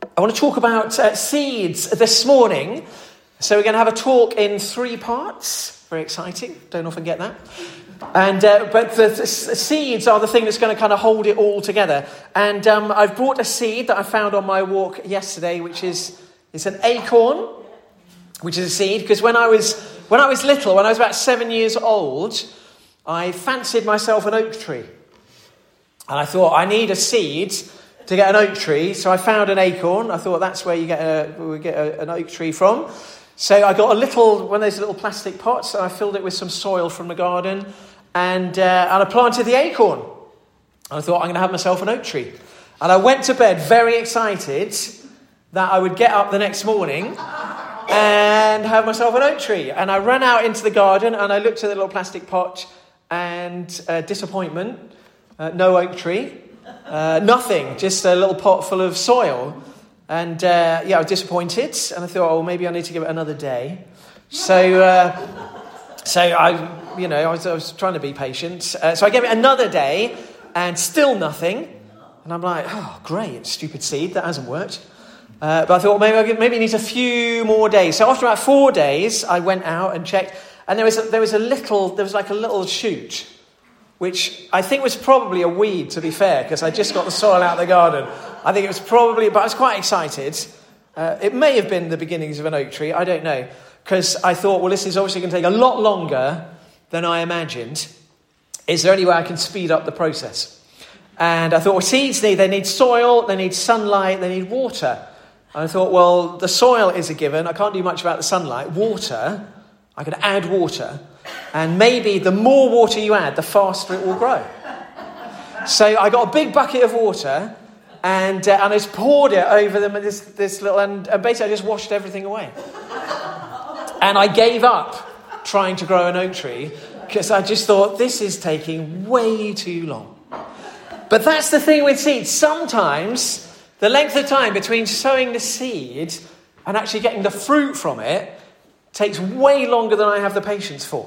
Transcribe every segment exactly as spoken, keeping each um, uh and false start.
I want to talk about uh, seeds this morning. So we're going to have a talk in three parts. Very exciting. Don't often get that. And uh, but the, the seeds are the thing that's going to kind of hold it all together. And um, I've brought a seed that I found on my walk yesterday, which is it's an acorn, which is a seed. Because when I was when I was little, when I was about seven years old, I fancied myself an oak tree, and I thought I need a seed to get an oak tree. So I found an acorn. I thought that's where you get a we get a, an oak tree from. So I got a little one of those little plastic pots, and I filled it with some soil from the garden. And, uh, and I planted the acorn. And I thought, I'm going to have myself an oak tree. And I went to bed very excited that I would get up the next morning and have myself an oak tree. And I ran out into the garden and I looked at the little plastic pot and uh, disappointment. Uh, no oak tree. Uh, nothing. Just a little pot full of soil. And uh, yeah, I was disappointed. And I thought, oh, maybe I need to give it another day. So... Uh, So I, you know, I was, I was trying to be patient. Uh, so I gave it another day, and still nothing. And I'm like, oh, great, stupid seed, that hasn't worked. Uh, but I thought maybe I maybe it needs a few more days. So after about four days, I went out and checked, and there was a, there was a little, there was like a little shoot, which I think was probably a weed, to be fair, because I just got the soil out of the garden. I think it was probably, but I was quite excited. Uh, it may have been the beginnings of an oak tree, I don't know. Because I thought, well, this is obviously going to take a lot longer than I imagined. Is there any way I can speed up the process? And I thought, well, seeds need, they need soil, they need sunlight, they need water. And I thought, well, the soil is a given. I can't do much about the sunlight. Water, I can add water. And maybe the more water you add, the faster it will grow. So I got a big bucket of water and, uh, and I just poured it over them, this, this little, and, and basically I just washed everything away. And I gave up trying to grow an oak tree because I just thought, this is taking way too long. But that's the thing with seeds. Sometimes the length of time between sowing the seed and actually getting the fruit from it takes way longer than I have the patience for.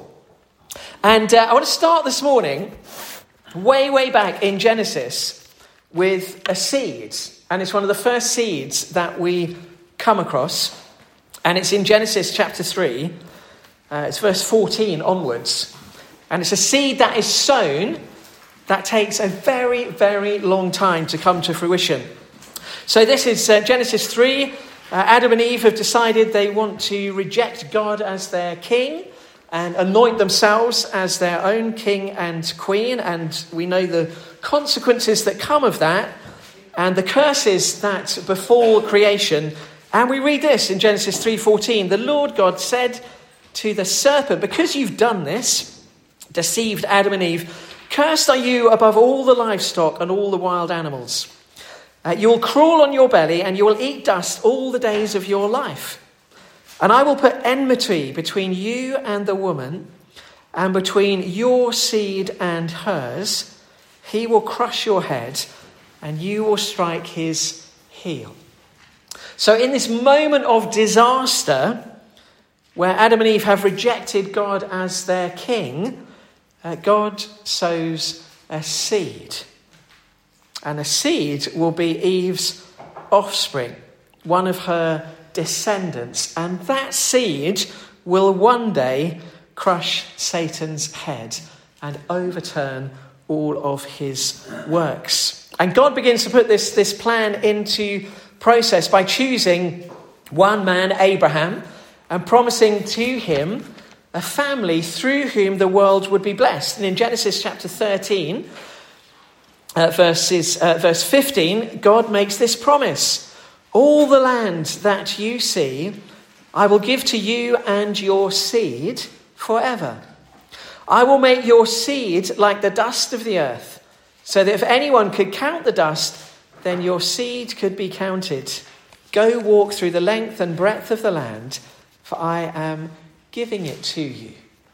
And uh, I want to start this morning way, way back in Genesis with a seed. And it's one of the first seeds that we come across. And it's in Genesis chapter three, uh, it's verse fourteen onwards. And it's a seed that is sown that takes a very, very long time to come to fruition. So this is uh, Genesis three. Uh, Adam and Eve have decided they want to reject God as their king and anoint themselves as their own king and queen. And we know the consequences that come of that and the curses that befall creation. And we read this in Genesis three fourteen. The Lord God said to the serpent, because you've done this, deceived Adam and Eve, cursed are you above all the livestock and all the wild animals. Uh, you will crawl on your belly and you will eat dust all the days of your life. And I will put enmity between you and the woman and between your seed and hers. He will crush your head and you will strike his heel. So in this moment of disaster, where Adam and Eve have rejected God as their king, uh, God sows a seed. And the seed will be Eve's offspring, one of her descendants. And that seed will one day crush Satan's head and overturn all of his works. And God begins to put this, this plan into process by choosing one man, Abraham, and promising to him a family through whom the world would be blessed. And in Genesis chapter thirteen, uh, verses, uh, verse fifteen, God makes this promise. All the land that you see, I will give to you and your seed forever. I will make your seed like the dust of the earth, so that if anyone could count the dust, then your seed could be counted. Go walk through the length and breadth of the land, for I am giving it to you.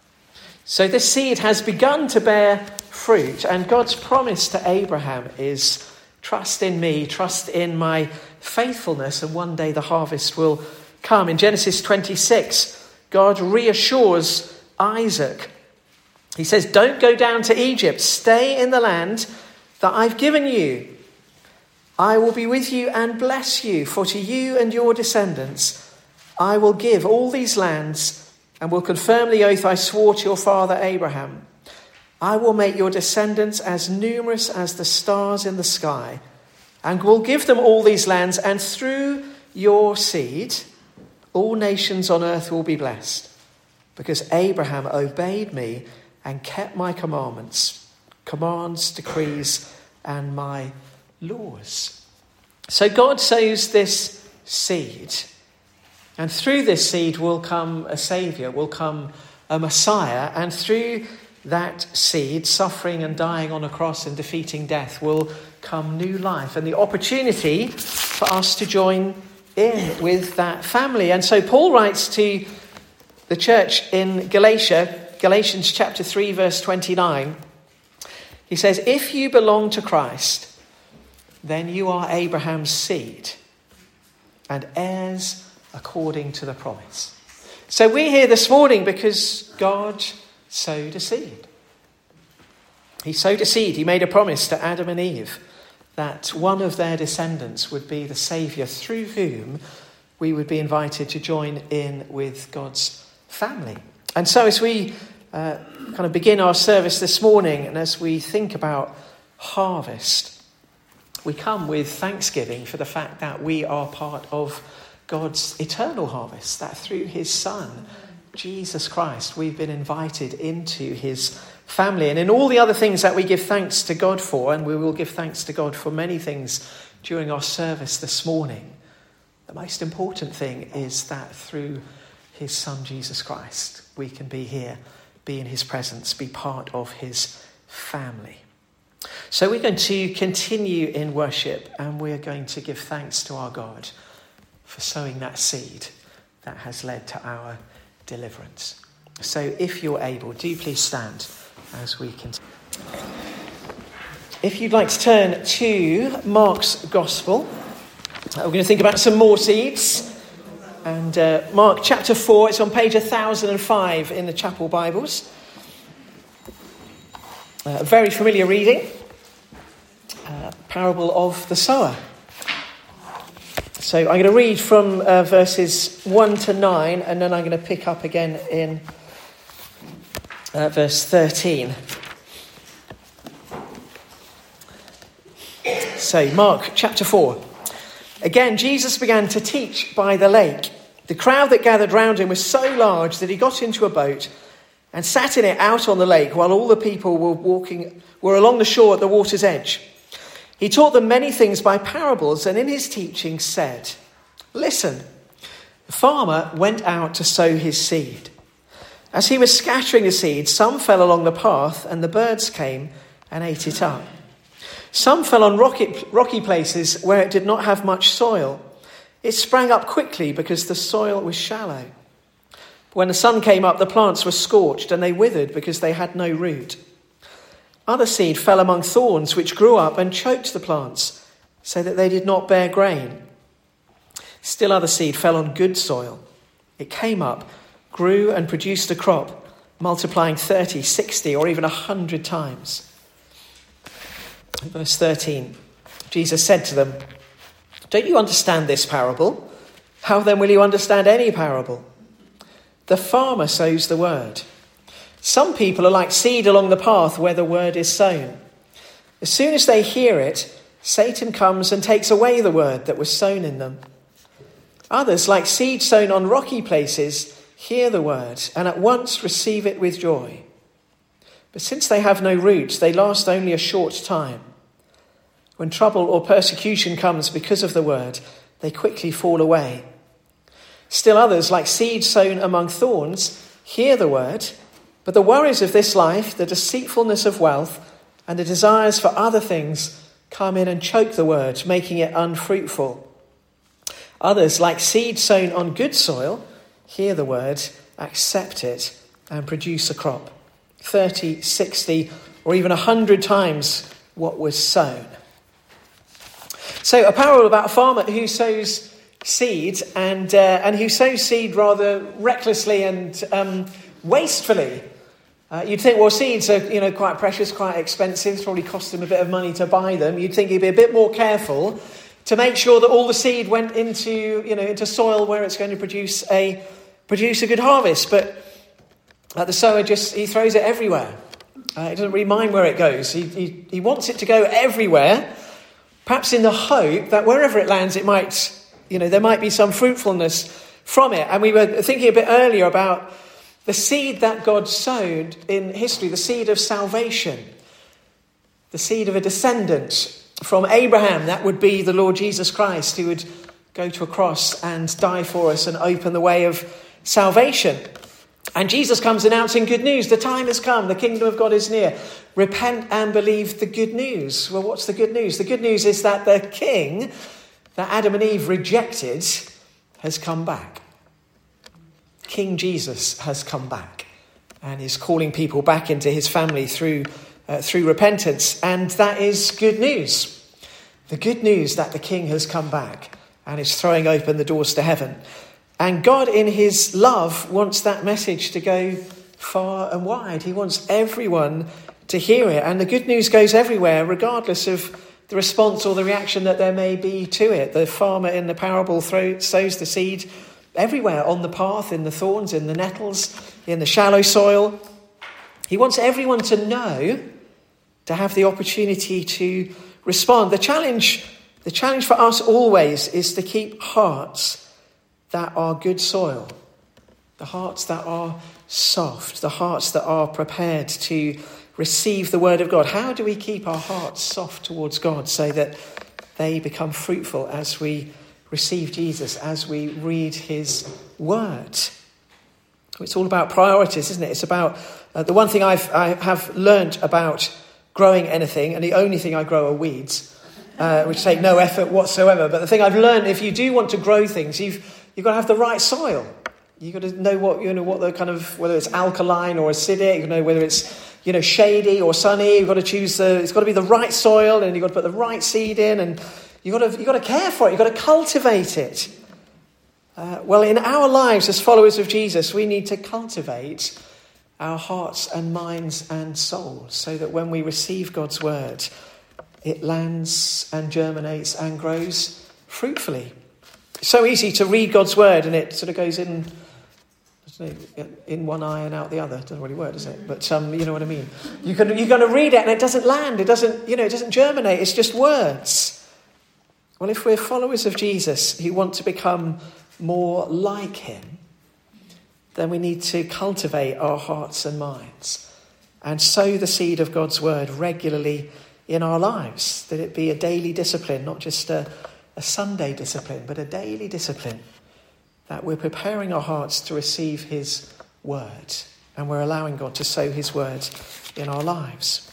So this seed has begun to bear fruit, and God's promise to Abraham is, trust in me, trust in my faithfulness, and one day the harvest will come. In Genesis twenty-six, God reassures Isaac. He says, don't go down to Egypt, stay in the land that I've given you. I will be with you and bless you, for to you and your descendants I will give all these lands and will confirm the oath I swore to your father Abraham. I will make your descendants as numerous as the stars in the sky, and will give them all these lands, and through your seed all nations on earth will be blessed, because Abraham obeyed me and kept my commandments, commands, decrees, and my laws. So God sows this seed, and through this seed will come a saviour, will come a Messiah, and through that seed, suffering and dying on a cross and defeating death, will come new life and the opportunity for us to join in with that family. And so Paul writes to the church in Galatia, Galatians chapter three, verse twenty-nine. He says, if you belong to Christ, then you are Abraham's seed and heirs according to the promise. So we're here this morning because God sowed a seed. He sowed a seed. He made a promise to Adam and Eve that one of their descendants would be the saviour through whom we would be invited to join in with God's family. And so as we uh, kind of begin our service this morning, and as we think about harvest, we come with thanksgiving for the fact that we are part of God's eternal harvest, that through his Son, Jesus Christ, we've been invited into his family. And in all the other things that we give thanks to God for, and we will give thanks to God for many things during our service this morning, the most important thing is that through his Son, Jesus Christ, we can be here, be in his presence, be part of his family. So we're going to continue in worship, and we're going to give thanks to our God for sowing that seed that has led to our deliverance. So if you're able, do please stand as we continue. If you'd like to turn to Mark's Gospel, we're going to think about some more seeds. And uh, Mark chapter four, it's on page one thousand five in the chapel Bibles. Uh, a very familiar reading, uh, parable of the sower. So I'm going to read from uh, verses one to nine, and then I'm going to pick up again in uh, verse thirteen. So Mark chapter four. Again, Jesus began to teach by the lake. The crowd that gathered round him was so large that he got into a boat and sat in it out on the lake while all the people were walking, were along the shore at the water's edge. He taught them many things by parables, and in his teaching said, listen, the farmer went out to sow his seed. As he was scattering the seed, some fell along the path, and the birds came and ate it up. Some fell on rocky, rocky places where it did not have much soil. It sprang up quickly because the soil was shallow. When the sun came up, the plants were scorched, and they withered because they had no root. Other seed fell among thorns, which grew up and choked the plants, so that they did not bear grain. Still other seed fell on good soil. It came up, grew, and produced a crop, multiplying thirty, sixty, or even a hundred times. Verse thirteen, Jesus said to them, don't you understand this parable? How then will you understand any parable? The farmer sows the word. Some people are like seed along the path where the word is sown. As soon as they hear it, Satan comes and takes away the word that was sown in them. Others, like seed sown on rocky places, hear the word and at once receive it with joy. But since they have no roots, they last only a short time. When trouble or persecution comes because of the word, they quickly fall away. Still others, like seed sown among thorns, hear the word, but the worries of this life, the deceitfulness of wealth, and the desires for other things come in and choke the word, making it unfruitful. Others, like seed sown on good soil, hear the word, accept it, and produce a crop, thirty, sixty, or even a hundred times what was sown. So a parable about a farmer who sows seed and uh, and who sows seed rather recklessly and um, wastefully. Uh, you'd think, well, seeds are, you know, quite precious, quite expensive. It's probably cost him a bit of money to buy them. You'd think he'd be a bit more careful to make sure that all the seed went into, you know, into soil where it's going to produce a produce a good harvest. But uh, the sower just he throws it everywhere. Uh, he doesn't really mind where it goes. He, he he wants it to go everywhere, perhaps in the hope that wherever it lands, it might, you know, there might be some fruitfulness from it. And we were thinking a bit earlier about the seed that God sowed in history, the seed of salvation, the seed of a descendant from Abraham. That would be the Lord Jesus Christ, who would go to a cross and die for us and open the way of salvation. And Jesus comes announcing good news. The time has come. The kingdom of God is near. Repent and believe the good news. Well, what's the good news? The good news is that the king that Adam and Eve rejected has come back. King Jesus has come back and is calling people back into his family through uh, through repentance. And that is good news. The good news that the king has come back and is throwing open the doors to heaven. And God, in his love, wants that message to go far and wide. He wants everyone to hear it. And the good news goes everywhere, regardless of the response or the reaction that there may be to it. The farmer in the parable throws, sows the seed everywhere, on the path, in the thorns, in the nettles, in the shallow soil. He wants everyone to know, to have the opportunity to respond. The challenge, the challenge for us always is to keep hearts that are good soil, the hearts that are soft, the hearts that are prepared to receive the word of God. How do we keep our hearts soft towards God so that they become fruitful as we receive Jesus, as we read his word? It's all about priorities, isn't it? It's about uh, the one thing I've, I have learned about growing anything, and the only thing I grow are weeds, uh, which take no effort whatsoever. But the thing I've learned, if you do want to grow things, you've you've got to have the right soil. You've got to know what you know what the kind of whether it's alkaline or acidic. You know whether it's you know shady or sunny. You've got to choose the. It's got to be the right soil, and you've got to put the right seed in, and You've got to, you've got to care for it. You've got to cultivate it. Uh, well, in our lives as followers of Jesus, we need to cultivate our hearts and minds and souls so that when we receive God's word, it lands and germinates and grows fruitfully. It's so easy to read God's word and it sort of goes in in one eye and out the other. It doesn't really work, does it? But um, you know what I mean. You can, you're going to read it and it doesn't land. It doesn't, you know, it doesn't germinate. It's just words. Well, if we're followers of Jesus who want to become more like him, then we need to cultivate our hearts and minds and sow the seed of God's word regularly in our lives, that it be a daily discipline, not just a, a Sunday discipline, but a daily discipline, that we're preparing our hearts to receive his word and we're allowing God to sow his word in our lives.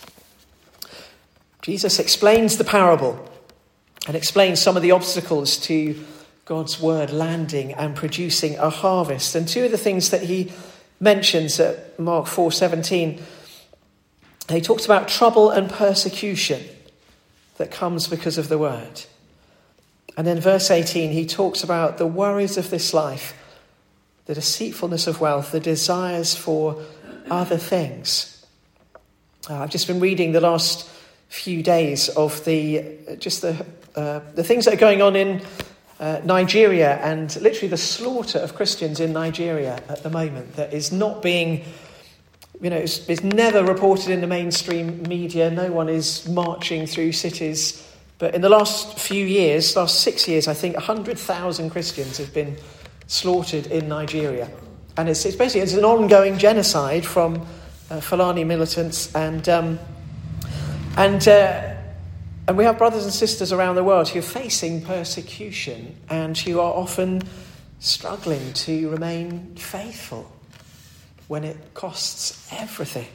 Jesus explains the parable and explains some of the obstacles to God's word landing and producing a harvest. And two of the things that he mentions at Mark four seventeen, he talks about trouble and persecution that comes because of the word. And then verse eighteen, he talks about the worries of this life, the deceitfulness of wealth, the desires for other things. Uh, I've just been reading the last few days of the just the uh, the things that are going on in uh, Nigeria, and literally the slaughter of Christians in Nigeria at the moment that is not being, you know, it's, it's never reported in the mainstream media. No one is marching through cities. But in the last few years, last six years, I think one hundred thousand Christians have been slaughtered in Nigeria. And it's, it's basically it's an ongoing genocide from uh, Fulani militants. And um, and uh, and we have brothers and sisters around the world who are facing persecution and who are often struggling to remain faithful when it costs everything.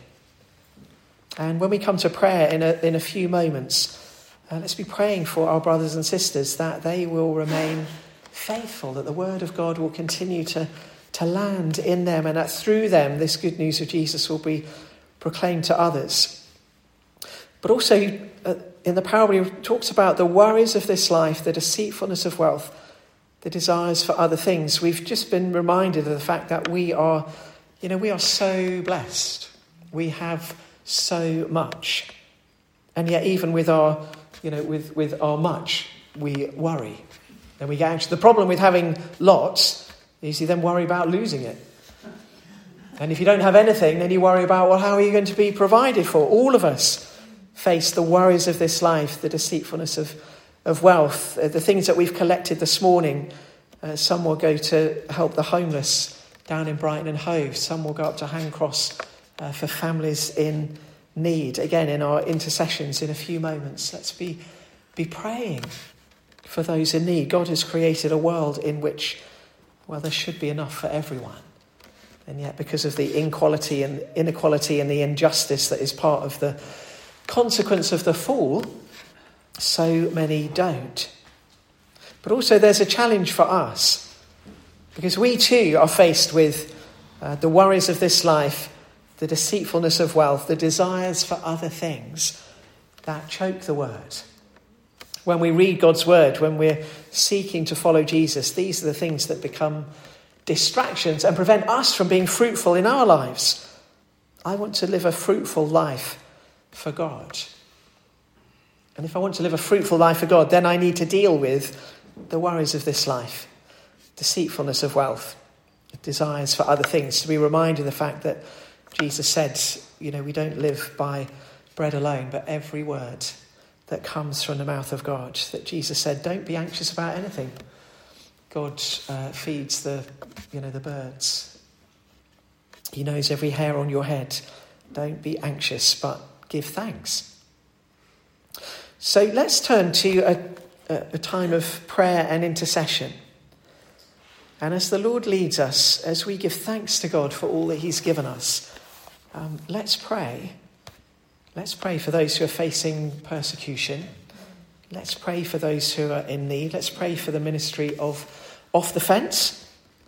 And when we come to prayer in a, in a few moments, Uh, let's be praying for our brothers and sisters that they will remain faithful, that the word of God will continue to, to land in them, and that through them this good news of Jesus will be proclaimed to others. But also uh, in the parable he talks about the worries of this life, the deceitfulness of wealth, the desires for other things. We've just been reminded of the fact that we are, you know, we are so blessed. We have so much. And yet even with our, you know, with, with our much, we worry. And we get anxious. The problem with having lots is you then worry about losing it. And if you don't have anything, then you worry about, well, how are you going to be provided for? All of us face the worries of this life, the deceitfulness of, of wealth, uh, the things that we've collected this morning. Uh, some will go to help the homeless down in Brighton and Hove. Some will go up to Handcross uh, for families in need. Again, in our intercessions in a few moments, let's be, be praying for those in need. God has created a world in which, well, there should be enough for everyone. And yet, because of the inequality and inequality and the injustice that is part of the consequence of the fall, so many don't. But also there's a challenge for us, because we too are faced with uh, the worries of this life, the deceitfulness of wealth, the desires for other things that choke the word. When we read God's word, when we're seeking to follow Jesus, these are the things that become distractions and prevent us from being fruitful in our lives. I want to live a fruitful life for God. And if I want to live a fruitful life for God, then I need to deal with the worries of this life, deceitfulness of wealth, desires for other things, to be reminded of the fact that Jesus said, you know, we don't live by bread alone, but every word that comes from the mouth of God. That Jesus said, don't be anxious about anything. God uh, feeds the, you know, the birds. He knows every hair on your head. Don't be anxious, but give thanks. So let's turn to a, a, a time of prayer and intercession. And as the Lord leads us, as we give thanks to God for all that he's given us, um, let's pray. Let's pray for those who are facing persecution. Let's pray for those who are in need. Let's pray for the ministry of Off the Fence.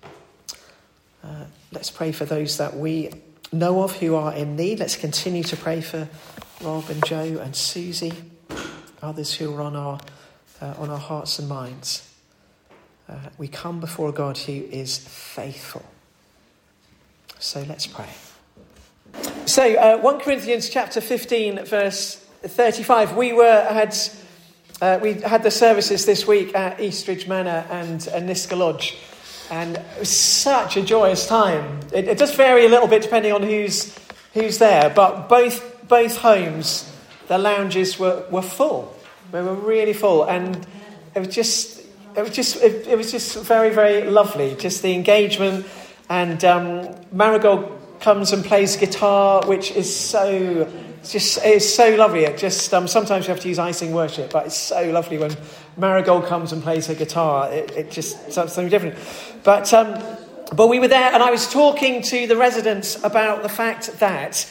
Uh, let's pray for those that we know of who are in need. Let's continue to pray for Rob and Joe and Susie, others who are on our uh, on our hearts and minds. Uh, we come before a God who is faithful. So let's pray. So uh, First Corinthians chapter fifteen, verse thirty-five. We were had uh, we had the services this week at Eastridge Manor and Niska Lodge, and it was such a joyous time. It, it does vary a little bit depending on who's who's there, but both both homes, the lounges were, were full. They were really full, and it was just it was just it, it was just very very lovely. Just the engagement, and um, Marigold comes and plays guitar, which is so it's just it's so lovely. It just um, sometimes you have to use icing worship, but it's so lovely when Marigold comes and plays her guitar. It, it just something different. But um, but we were there, and I was talking to the residents about the fact that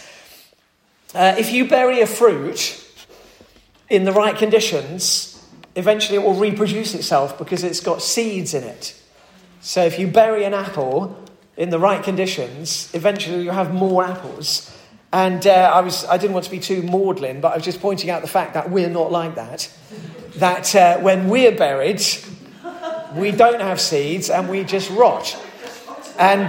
uh, if you bury a fruit in the right conditions, eventually it will reproduce itself because it's got seeds in it. So if you bury an apple in the right conditions, eventually you'll have more apples. And uh, I was I didn't want to be too maudlin, but I was just pointing out the fact that we're not like that. That uh, when we're buried, we don't have seeds and we just rot. And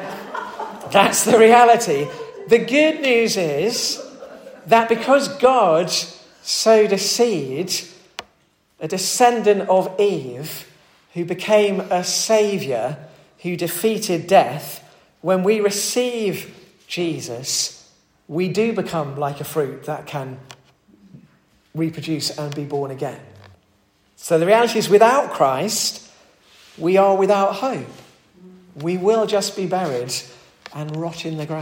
uh, that's the reality. The good news is that because God sowed a seed, a descendant of Eve, who became a saviour, who defeated death, when we receive Jesus, we do become like a fruit that can reproduce and be born again. So the reality is, without Christ, we are without hope. We will just be buried and rot in the ground.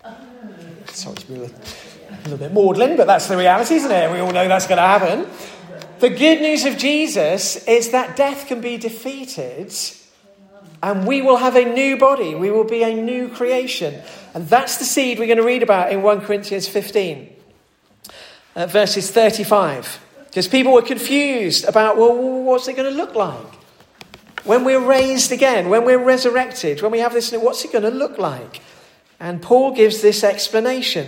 Sorry to be a little, a little bit maudlin, but that's the reality, isn't it? We all know that's going to happen. The good news of Jesus is that death can be defeated, and we will have a new body. We will be a new creation. And that's the seed we're going to read about in First Corinthians fifteen, uh, verses thirty-five. Because people were confused about, well, what's it going to look like? When we're raised again, when we're resurrected, when we have this, what's it going to look like? And Paul gives this explanation.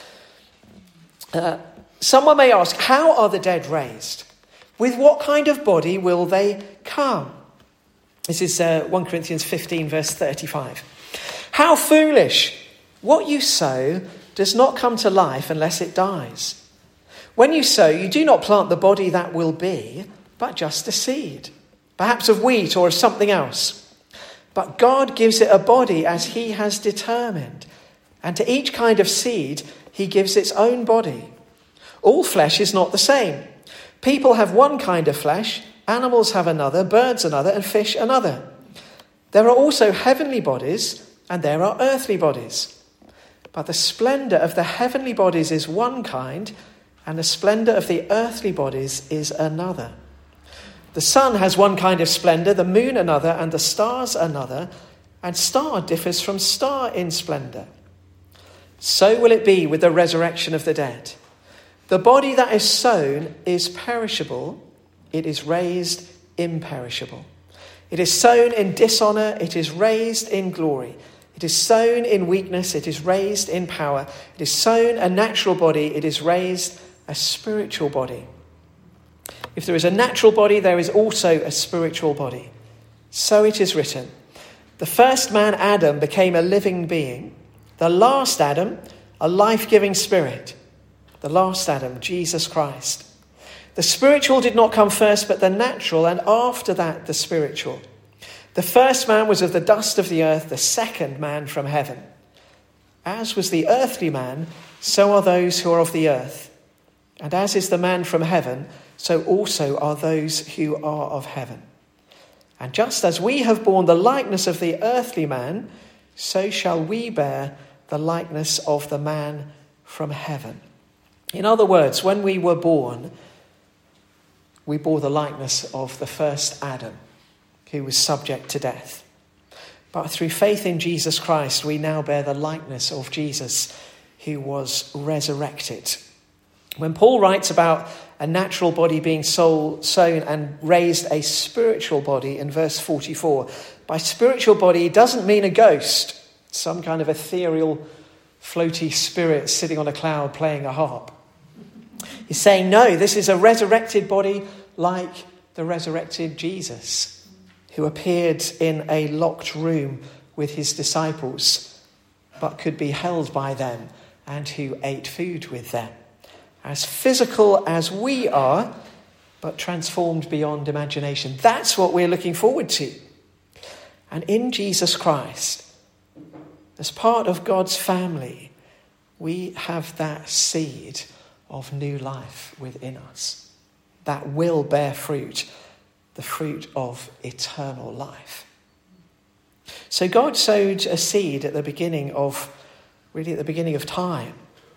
Uh, someone may ask, how are the dead raised? With what kind of body will they come? This is uh, First Corinthians fifteen, verse thirty-five. How foolish! What you sow, does not come to life unless it dies. When you sow, you do not plant the body that will be, but just a seed, perhaps of wheat or of something else. But God gives it a body as he has determined, and to each kind of seed he gives its own body. All flesh is not the same. People have one kind of flesh, animals have another, birds another, and fish another. There are also heavenly bodies, and there are earthly bodies. But the splendour of the heavenly bodies is one kind, and the splendour of the earthly bodies is another. The sun has one kind of splendour, the moon another, and the stars another, and star differs from star in splendour. So will it be with the resurrection of the dead. The body that is sown is perishable, it is raised imperishable. It is sown in dishonour, it is raised in glory. It is sown in weakness, it is raised in power. It is sown a natural body, it is raised a spiritual body. If there is a natural body, there is also a spiritual body. So it is written, the first man, Adam, became a living being. The last Adam, a life-giving spirit. The last Adam, Jesus Christ. The spiritual did not come first, but the natural, and after that the spiritual. The first man was of the dust of the earth, the second man from heaven. As was the earthly man, so are those who are of the earth. And as is the man from heaven, so also are those who are of heaven. And just as we have borne the likeness of the earthly man, so shall we bear the likeness of the man from heaven. In other words, when we were born, we bore the likeness of the first Adam, who was subject to death. But through faith in Jesus Christ, we now bear the likeness of Jesus, who was resurrected. When Paul writes about a natural body being sown and raised a spiritual body in verse forty-four, by spiritual body he doesn't mean a ghost, some kind of ethereal, floaty spirit sitting on a cloud playing a harp. He's saying, no, this is a resurrected body like the resurrected Jesus, who appeared in a locked room with his disciples, but could be held by them and who ate food with them. As physical as we are, but transformed beyond imagination. That's what we're looking forward to. And in Jesus Christ, as part of God's family, we have that seed of new life within us that will bear fruit, the fruit of eternal life. So God sowed a seed at the beginning of, really at the beginning of time,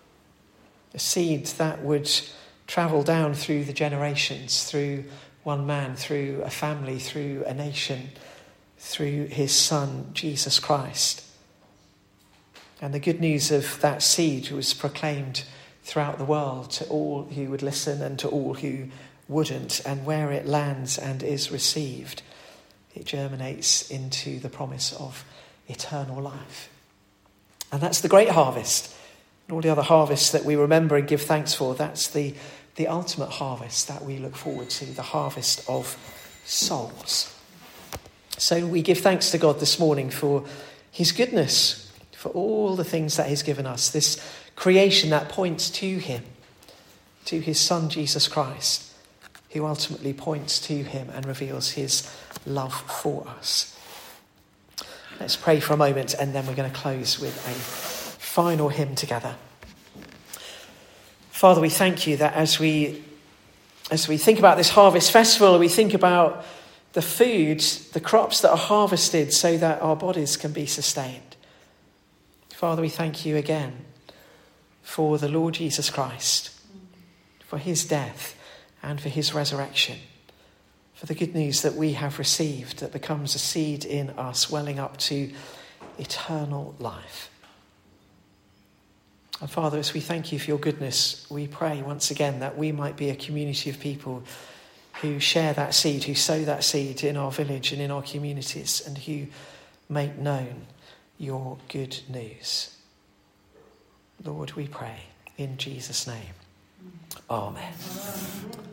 a seed that would travel down through the generations, through one man, through a family, through a nation, through his son, Jesus Christ. And the good news of that seed was proclaimed throughout the world to all who would listen and to all who wouldn't. And where it lands and is received, it germinates into the promise of eternal life. And that's the great harvest. And all the other harvests that we remember and give thanks for, that's the, the ultimate harvest that we look forward to, the harvest of souls. So we give thanks to God this morning for his goodness, for all the things that he's given us, this creation that points to him, to his son Jesus Christ, who ultimately points to him and reveals his love for us. Let's pray for a moment and then we're going to close with a final hymn together. Father, we thank you that as we as we think about this harvest festival, we think about the food, the crops that are harvested so that our bodies can be sustained. Father, we thank you again for the Lord Jesus Christ, for his death and for his resurrection, for the good news that we have received that becomes a seed in us welling up to eternal life. And Father, as we thank you for your goodness, we pray once again that we might be a community of people who share that seed, who sow that seed in our village and in our communities, and who make known your good news. Lord, we pray in Jesus' name. Amen.